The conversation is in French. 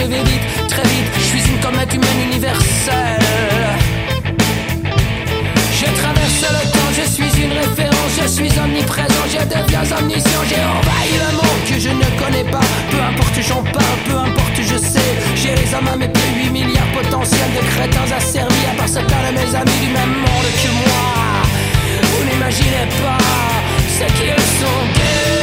vais vite, très vite. Je suis une comète humaine universelle. Je traverse le temps, je suis une référence, je suis omniprésent, je deviens omniscient, j'ai envahi le monde que je ne connais pas. Peu importe j'en parle, peu importe je sais. J'ai les hommes à mes pieds, 8 milliards potentiels de crétins asservis à part certains de mes amis du même monde que moi. Vous n'imaginez pas ce qu'ils sont gays.